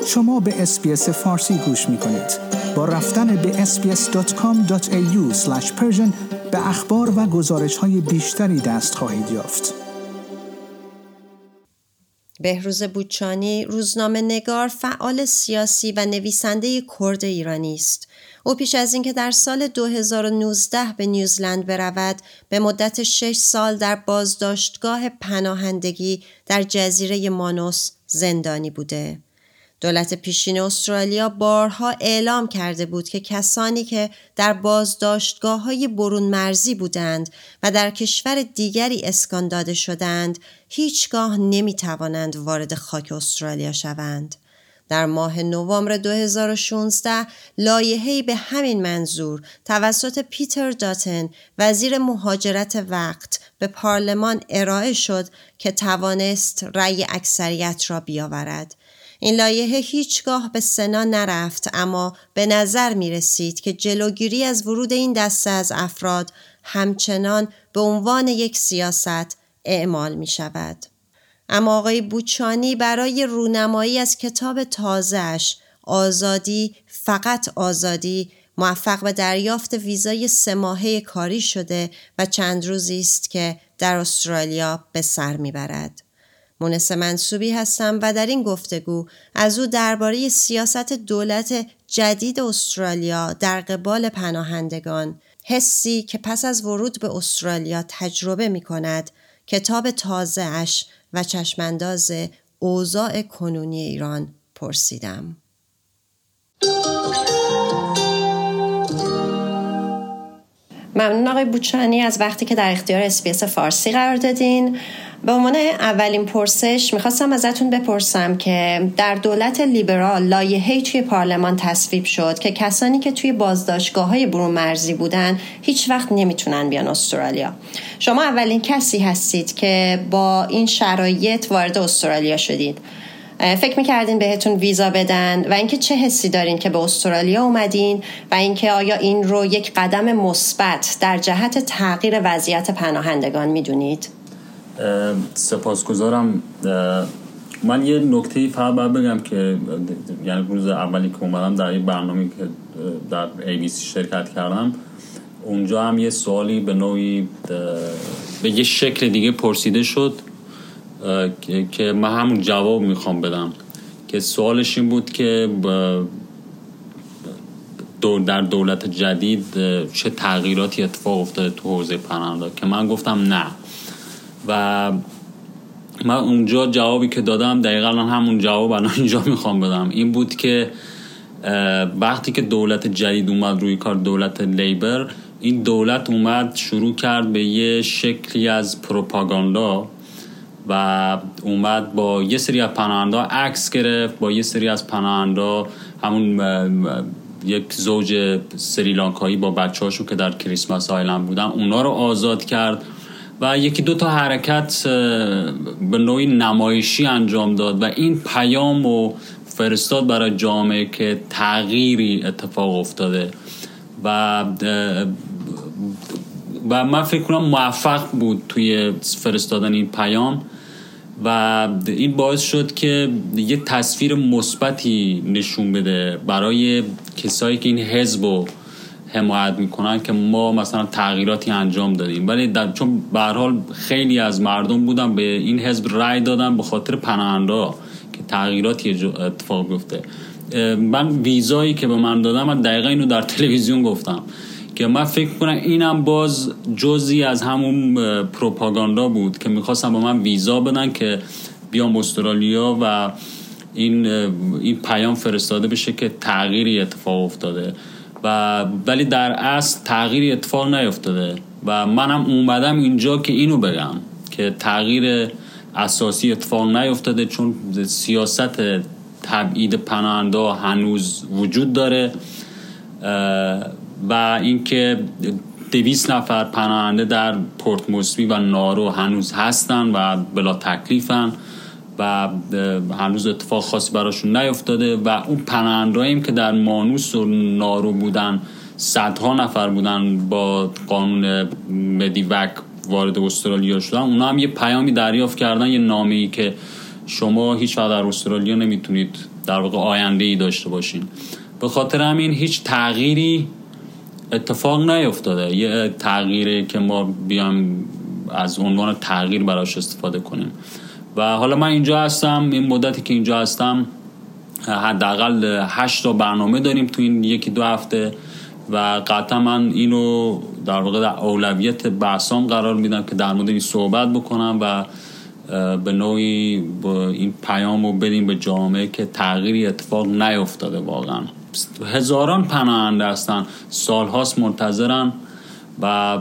شما به SBS فارسی گوش می کنید. با رفتن به sbs.com.au/persian به اخبار و گزارش‌های بیشتری دست خواهید یافت. بهروز بوچانی روزنامه‌نگار، فعال سیاسی و نویسنده کرد ایرانی است. او پیش از اینکه در سال 2019 به نیوزلند برود، به مدت 6 سال در بازداشتگاه پناهندگی در جزیره مانوس زندانی بوده. دولت پیشین استرالیا بارها اعلام کرده بود که کسانی که در بازداشتگاه‌های برون مرزی بودند و در کشور دیگری اسکان داده شدند، هیچگاه نمی‌توانند وارد خاک استرالیا شوند. در ماه نوامبر 2016 لایحه‌ای به همین منظور توسط پیتر داتن، وزیر مهاجرت وقت، به پارلمان ارائه شد که توانست رأی اکثریت را بیاورد. این لایحه هیچگاه به سنا نرفت، اما به نظر می رسید که جلوگیری از ورود این دسته از افراد همچنان به عنوان یک سیاست اعمال می شود. اما آقای بوچانی برای رونمایی از کتاب تازه‌اش آزادی، فقط آزادی، موفق به دریافت ویزای 3 ماهه کاری شده و چند روزی است که در استرالیا به سر میبرد. مونس منصوبی هستم و در این گفتگو از او درباره سیاست دولت جدید استرالیا در قبال پناهندگان، حسی که پس از ورود به استرالیا تجربه می کند، کتاب تازه‌اش و چشمانداز اوضاع کنونی ایران پرسیدم. ممنون آقای بوچانی از وقتی که در اختیار اس‌بی‌اس فارسی قرار دادین. به عنوان اولین پرسش میخواستم ازتون بپرسم که در دولت لیبرال لایحه‌ای توی پارلمان تصویب شد که کسانی که توی بازداشتگاه‌های برون مرزی بودن هیچ وقت نمیتونن بیان استرالیا. شما اولین کسی هستید که با این شرایط وارد استرالیا شدید. فکر میکردین بهتون ویزا بدن و اینکه چه حسی دارین که به استرالیا اومدین و اینکه آیا این رو یک قدم مثبت در جهت تغییر وضعیت پناهندگان میدونید؟ سپاسگزارم. من یه نکته‌ای فقط باید بگم که یعنی روز اولی که اومدم در این برنامه که در ABC شرکت کردم، اونجا هم یه سوالی به نوعی به یه شکل دیگه پرسیده شد که من همون جواب میخوام بدم، که سوالش این بود که در دولت جدید چه تغییراتی اتفاق افتاده تو حوزه پناهندگی، که من گفتم نه. و من اونجا جوابی که دادم دقیقاً همون جواب الان اینجا میخوام بدم. این بود که وقتی که دولت جدید اومد روی کار، دولت لیبر، این دولت اومد شروع کرد به یه شکلی از پروپاگاندا و اومد با یه سری از پناهندا عکس گرفت، با یه سری از پناهندا، همون یک زوج سریلانکایی با بچه‌هاشون که در کریسمس آیلند بودن، اونا رو آزاد کرد و یکی دو تا حرکت به نوعی نمایشی انجام داد و این پیام رو فرستاد برای جامعه که تغییری اتفاق افتاده و من فکر کنم موفق بود توی فرستادن این پیام و این باعث شد که یه تصویر مثبتی نشون بده برای کسایی که این حزب رو حمایت میکنن که ما مثلا تغییراتی انجام دادیم، ولی چون به هر حال خیلی از مردم بودن به این حزب رأی دادن به خاطر پناهندا که تغییراتی اتفاق بیفته. من ویزایی که به من دادم، من دقیقا اینو در تلویزیون گفتم که من فکر کنم اینم باز جزئی از همون پروپاگاندا بود که میخواستم به من ویزا بدن که بیام استرالیا و این پیام فرستاده بشه که تغییری اتفاق افتاده ولی در اصل تغییری اتفاق نیفتاده و منم اومدم اینجا که اینو بگم که تغییر اساسی اتفاق نیفتاده، چون سیاست تبعید پناهنده هنوز وجود داره و اینکه 200 نفر پناهنده در پورت موسبی و نارو هنوز هستن و بلا تکلیفن و هنوز اتفاق خاصی براشون نیفتاده و اون پناهنده‌هایی که در مانوس و نارو بودن صدها نفر بودن با قانون مدیوک وارد استرالیا شدن، اونا هم یه پیامی دریافت کردن، یه نامه‌ای که شما هیچ وقت در استرالیا نمیتونید در واقع آینده‌ای داشته باشین. به خاطر همین هیچ تغییری اتفاق نیفتاده. یه تغییری که ما بیام از عنوان تغییر براش استفاده کنیم. و حالا من اینجا هستم، این مدتی که اینجا هستم حداقل 8 تا برنامه داریم تو این 1-2 هفته و قطعا من اینو در واقع در اولویت بحثام قرار میدم که در مورد این صحبت بکنم و به نوعی با این پیامو بدیم به جامعه که تغییری اتفاق نیفتاده. واقعا هزاران پناهنده هستن، سالهاست منتظرن و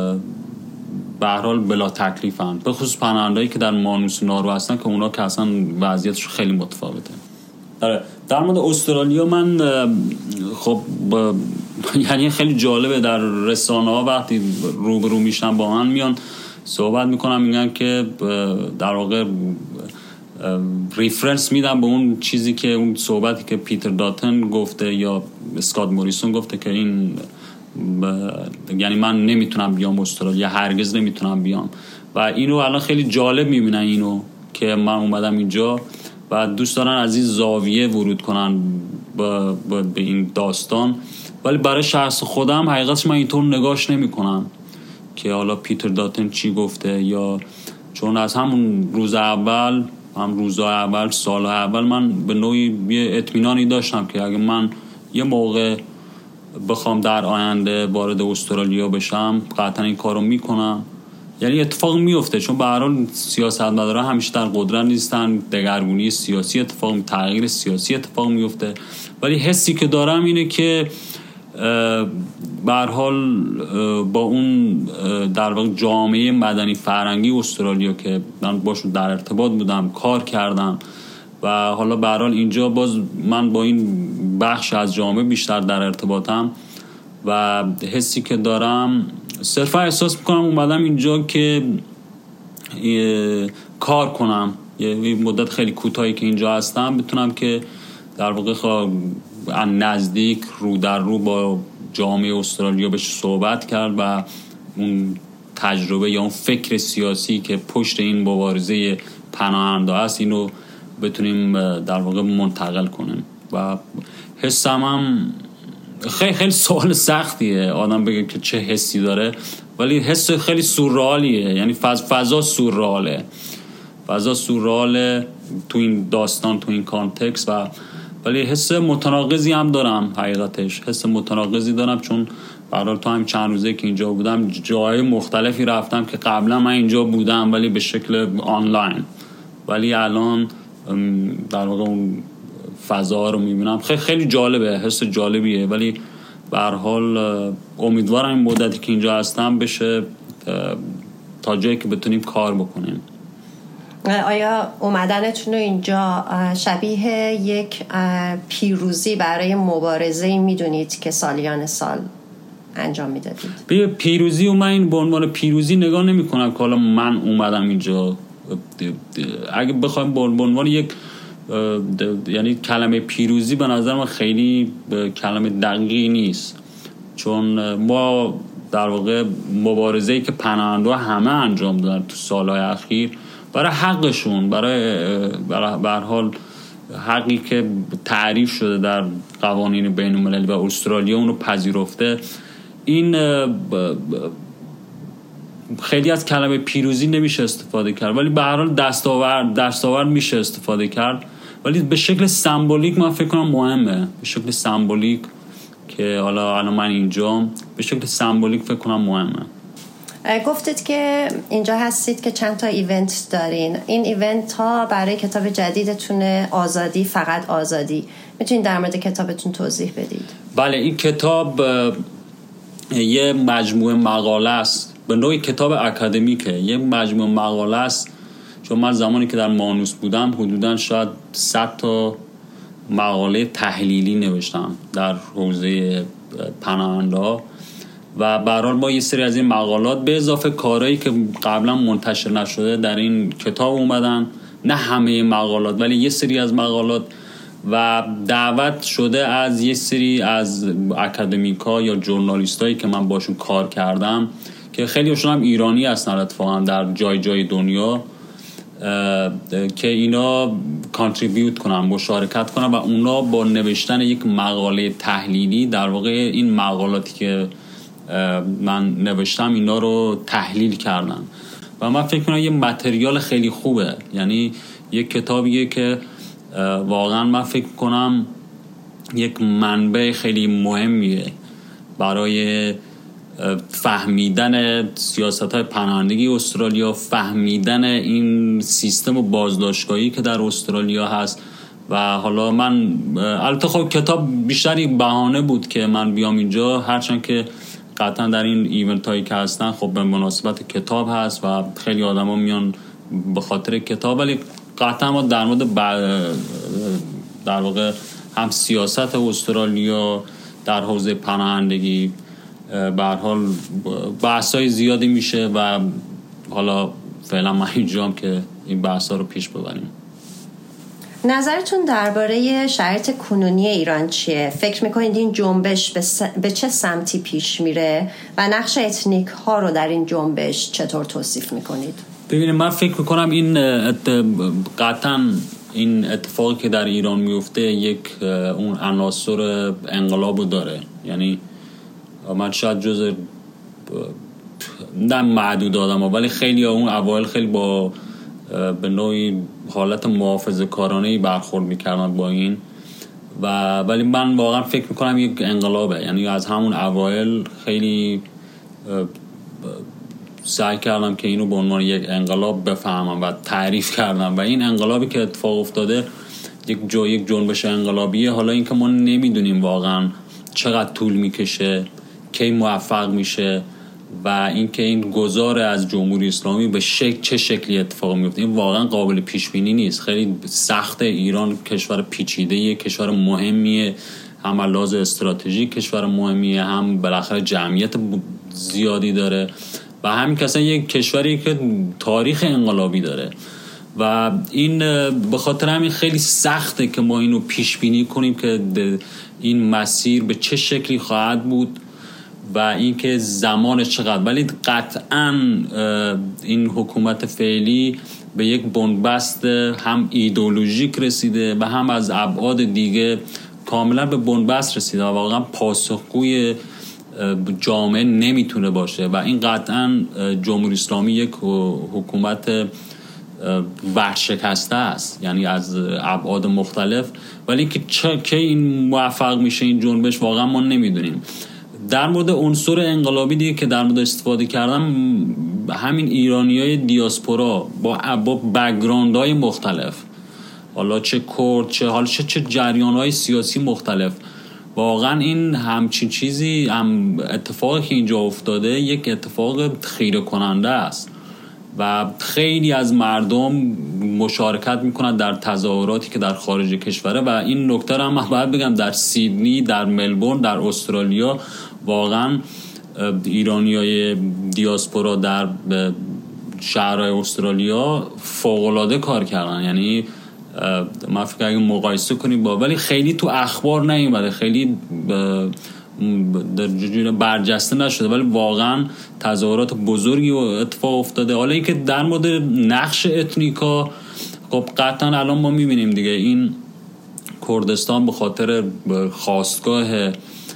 به هر حال بلا تکلیفن، به خصوص پناهندهایی که در مانوس نارو هستن که اونا که اصلا وضعیتش خیلی متفاوته. در مورد استرالیا من خب یعنی خیلی جالبه، در رسانه ها وقتی روبرو میشن با من میان صحبت میکنم، میگن که در واقع ریفرنس میدم به اون چیزی که اون صحبتی که پیتر داتن گفته یا اسکات موریسون گفته که این یعنی من نمیتونم بیام استرالیا، هرگز نمیتونم بیام. و اینو الان خیلی جالب میبینن اینو که من اومدم اینجا و دوست دارن از این زاویه ورود کنن به این داستان، ولی برای شخص خودم حقیقتش من اینطور نگاش نمی کنم که حالا پیتر داتن چی گفته، یا چون از همون روز اول، هم روزهای اول، سالهای اول من به نوعی یه اطمینانی داشتم که اگه من یه موقع بخوام در آینده وارد استرالیا بشم قطعا این کارو میکنم. یعنی اتفاق میفته، چون به هر حال سیاستمدارا همیشه در قدرت نیستن، دگرگونی سیاسی اتفاق، تغییر سیاسی اتفاق میفته، ولی حسی که دارم اینه که به هر حال با اون در واقع جامعه مدنی فرهنگی استرالیا که من باشون در ارتباط بودم، کار کردم و حالا به هر حال اینجا باز من با این بخش از جامعه بیشتر در ارتباطم و حسی که دارم صرفا احساس میکنم اومدم اینجا که کار کنم، یه مدت خیلی کوتاهی که اینجا هستم بتونم که در واقع نزدیک رو در رو با جامعه استرالیا بهش صحبت کرد و اون تجربه یا اون فکر سیاسی که پشت این مبارزه پناهنده هست اینو بتونیم در واقع منتقل کنیم. و حسم هم خیلی سوال سختیه آدم بگه که چه حسی داره، ولی حس خیلی سورئالیه، یعنی فضا سورئاله، فضا سورئاله تو این داستان، تو این کانتکست. و ولی حس متناقضی هم دارم، حقیقتش حس متناقضی دارم، چون برای تو هم چند روزه که اینجا بودم جای مختلفی رفتم که قبلا من اینجا بودم ولی به شکل آنلاین، ولی الان در واقع اون فضا رو میبینم. خیلی جالبه، حس جالبیه، ولی به هر حال امیدوارم این مدتی که اینجا هستم بشه تا جایی که بتونیم کار بکنیم. آیا اومدنتون اینجا شبیه یک پیروزی برای مبارزه‌ای میدونید که سالیان سال انجام میدادید؟ به پیروزی و من این به عنوان پیروزی نگاه نمی کنم که حالا من اومدم اینجا. اگه بخوایم به عنوان یک یعنی کلمه پیروزی به نظر من خیلی کلمه دقیقی نیست، چون ما در واقع مبارزه‌ای که پناهنده همه انجام دادن تو سالهای اخیر برای حقشون، برای هر حال حقی که تعریف شده در قوانین بین‌المللی و استرالیا اونو پذیرفته، این خیلی از کلمه پیروزی نمیشه استفاده کرد، ولی به هر حال دستاورد میشه استفاده کرد، ولی به شکل سمبولیک من فکر کنم مهمه، به شکل سمبولیک که حالا من اینجام به شکل سمبولیک فکر کنم مهمه. گفتید که اینجا هستید که چند تا ایونت دارین. این ایونت ها برای کتاب جدیدتون آزادی، فقط آزادی، میتونید در مورد کتابتون توضیح بدید؟ بله، این کتاب یه مجموعه مقاله است، به نوعی کتاب اکادمیکه، یه مجموعه مقاله است، چون من زمانی که در مانوس بودم حدوداً شاید 100 تا مقاله تحلیلی نوشتم در حوزه پناهنده‌ها و به هر حال ما یه سری از این مقالات به اضافه کارهایی که قبلا منتشر نشده در این کتاب اومدن، نه همه مقالات ولی یه سری از مقالات، و دعوت شده از یه سری از اکادمیک‌ها یا ژورنالیستایی که من باشون کار کردم که خیلی هاشون هم ایرانی هستن اتفاقا در جای دنیا، که اینا کانتریبیوت کنن، مشارکت کنن و اونا با نوشتن یک مقاله تحلیلی در واقع این مقالاتی که من نوشتم اینا رو تحلیل کردن و من فکر کنم یه متریال خیلی خوبه. یعنی یک کتابیه که واقعا من فکر کنم یک منبع خیلی مهمیه برای فهمیدن سیاست‌های پناهندگی استرالیا، فهمیدن این سیستم بازداشتگاهی که در استرالیا هست. و حالا من البته خب کتاب بیشتری بهانه بود که من بیام اینجا، هرچند که قطعا در این ایونت هایی که هستن خب به مناسبت کتاب هست و خیلی آدم ها میان به خاطر کتاب، ولی قطعا ما در مورد در واقع هم سیاست استرالیا در حوزه پناهندگی به هر حال بحث‌های زیادی میشه و حالا فعلا ما اینجا هم که این بحث‌ها رو پیش ببریم. نظرتون درباره شرایط کنونی ایران چیه؟ فکر میکنید این جنبش به چه سمتی پیش میره و نقش اتنیک ها رو در این جنبش چطور توصیف میکنید؟ ببینید من فکر میکنم این قطعا این اتفاقی که در ایران میفته یک اون عناصر انقلابو داره. یعنی من شاید جز نه معدود آدم ها، ولی خیلی اون اوایل خیلی با به نوعی حالت محافظه‌کارانه‌ای برخورد می‌کردن با این ولی من واقعا فکر می‌کنم یک انقلابه. یعنی از همون اوایل خیلی سعی کردم که اینو به عنوان یک انقلاب بفهمم و تعریف کردم و این انقلابی که اتفاق افتاده یک جنبش انقلابیه. حالا این که ما نمیدونیم واقعا چقدر طول میکشه، کی موفق میشه و اینکه این گذار از جمهوری اسلامی به چه شکلی اتفاق میفته این واقعا قابل پیش بینی نیست. خیلی سخته. ایران کشور پیچیده‌ایه، کشور مهمیه، هم لحاظ استراتژیک کشور مهمیه، هم بالاخره جمعیت زیادی داره و همین که اصلا یک کشوری که تاریخ انقلابی داره و این به خاطر همین خیلی سخته که ما اینو پیش بینی کنیم که این مسیر به چه شکلی خواهد بود و اینکه زمان چقدر. ولی قطعاً این حکومت فعلی به یک بنبست هم ایدئولوژیک رسیده و هم از ابعاد دیگه کاملا به بنبست رسیده و واقعا پاسخگوی جامعه نمیتونه باشه و این قطعاً جمهوری اسلامی یک حکومت ورشکسته است، یعنی از ابعاد مختلف. ولی که این موفق میشه این جنبش واقعا ما نمیدونیم. در مورد عنصر انقلابی دیگه که در مورد استفاده کردم، همین ایرانیای دیاسپورا با بک‌گراندهای مختلف، حالا چه کرد چه جریانهای سیاسی مختلف، واقعا این همچین چیزی هم اتفاقی که اینجا افتاده یک اتفاق خیره کننده است و خیلی از مردم مشارکت میکنن در تظاهراتی که در خارج کشوره و این نکته رو هم باید بگم در سیدنی، در ملبورن، در استرالیا واقعا ایرانیای دیاسپورا در شهرهای استرالیا فوق‌العاده کار کردن. یعنی من فکر اگه مقایسه کنیم ولی خیلی تو اخبار نیومده، خیلی در جوری برجسته نشده، ولی واقعا تظاهرات بزرگی اتفاق افتاده. حالا اینکه در مورد نقش اتنیکا، خب قطعا الان ما میبینیم دیگه این کردستان به خاطر خاستگاه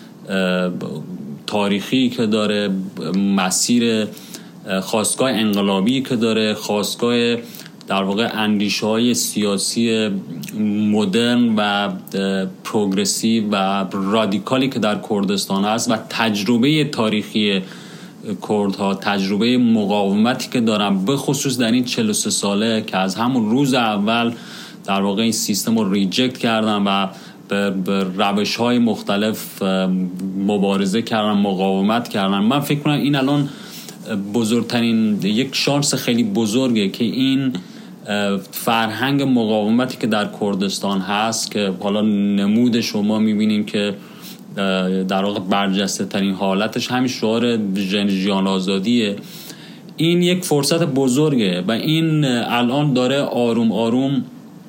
تاریخی که داره، مسیر خاستگاه انقلابی که داره، خاستگاه در واقع اندیشه‌های سیاسی مدرن و پروگرسیو و رادیکالی که در کردستان هست و تجربه تاریخی کردها، تجربه مقاومتی که دارن به خصوص در این 43 ساله که از همون روز اول در واقع این سیستم رو ریجکت کردن و به روش‌های مختلف مبارزه کردن، مقاومت کردن. من فکر کنم این الان بزرگترین یک شانس خیلی بزرگه که این فرهنگ مقاومتی که در کردستان هست که حالا نمود شما میبینیم که در واقع برجسته ترین حالتش همین شعار جان آزادیه، این یک فرصت بزرگه و این الان داره آروم آروم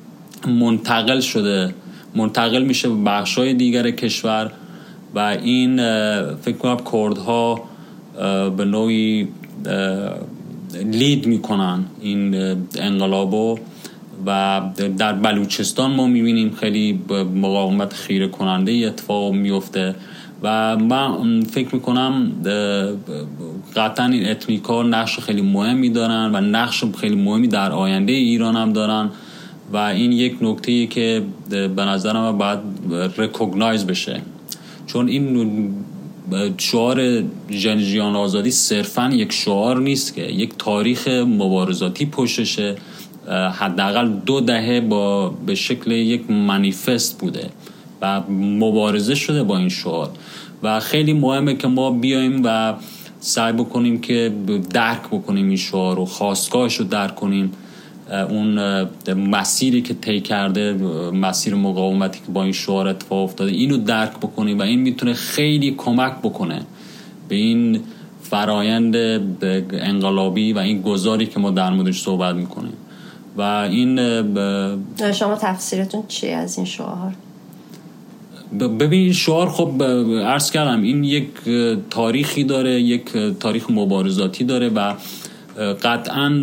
منتقل میشه به بخشای دیگر کشور و این فکر کنم کردها به نوعی لید میکنن این انقلابو و در بلوچستان ما میبینیم خیلی مقاومت خیره کننده اتفاق میفته و من فکر میکنم قطعا این اتنیک‌ها نقش خیلی مهمی دارن و نقش خیلی مهمی در آینده ایران هم دارن و این یک نکته‌ایه که به نظر من باید ریکگنایز بشه، چون این شعار ژن آزادی صرفاً یک شعار نیست که یک تاریخ مبارزاتی پشتشه، حداقل 2 دهه به شکل یک مانیفست بوده و مبارزه شده با این شعار و خیلی مهمه که ما بیایم و سعی بکنیم که درک بکنیم این شعار رو، خاستگاهش رو درک کنیم، اون مسیری که طی کرده، مسیر مقاومتی که با این شعار اتفاق افتاده، اینو درک بکنیم و این میتونه خیلی کمک بکنه به این فرایند انقلابی و این گذاری که ما در موردش صحبت میکنیم. و این شما تفسیرتون چیه از این شعار؟ ببین این شعار خب عرض کردم این یک تاریخی داره، یک تاریخ مبارزاتی داره و قطعاً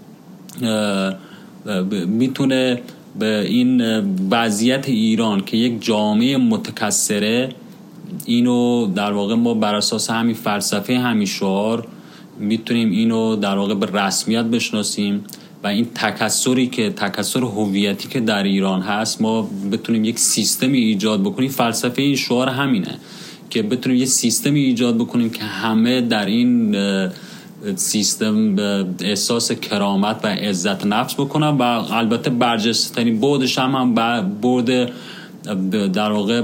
میتونه به این وضعیت ایران که یک جامعه متکثره، اینو در واقع ما بر اساس همین فلسفه همین شعار میتونیم اینو در واقع به رسمیت بشناسیم و این تکثر هویتی که در ایران هست ما بتونیم یک سیستمی ایجاد بکنیم. فلسفه این شعار همینه که بتونیم یک سیستمی ایجاد بکنیم که همه در این سیستم احساس کرامت و عزت نفس بکنن و البته برجسته‌ترین بعدش هم بعد در واقع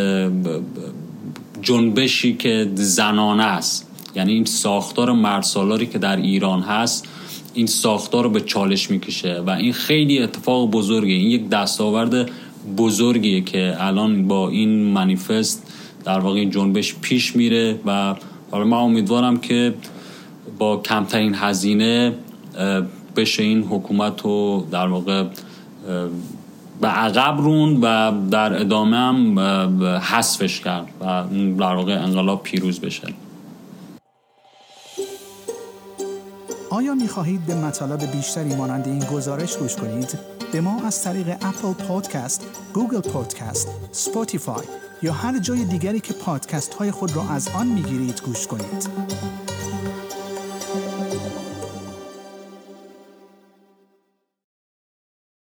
جنبشی که زنانه است، یعنی این ساختار مردسالاری که در ایران هست این ساختار رو به چالش میکشه و این خیلی اتفاق بزرگیه، این یک دستاورد بزرگیه که الان با این مانیفست در واقع این جنبش پیش میره و حالا من امیدوارم که با کمترین هزینه بشه این حکومت رو در واقع به عقب روند و در ادامه هم حذفش کرد و در واقع انقلاب پیروز بشه. آیا می‌خواهید به مطالب بیشتری مانند این گزارش گوش کنید؟ به ما از طریق اپل پادکست، گوگل پادکست، اسپاتیفای یا هر جای دیگری که پادکست های خود را از آن می‌گیرید گوش کنید.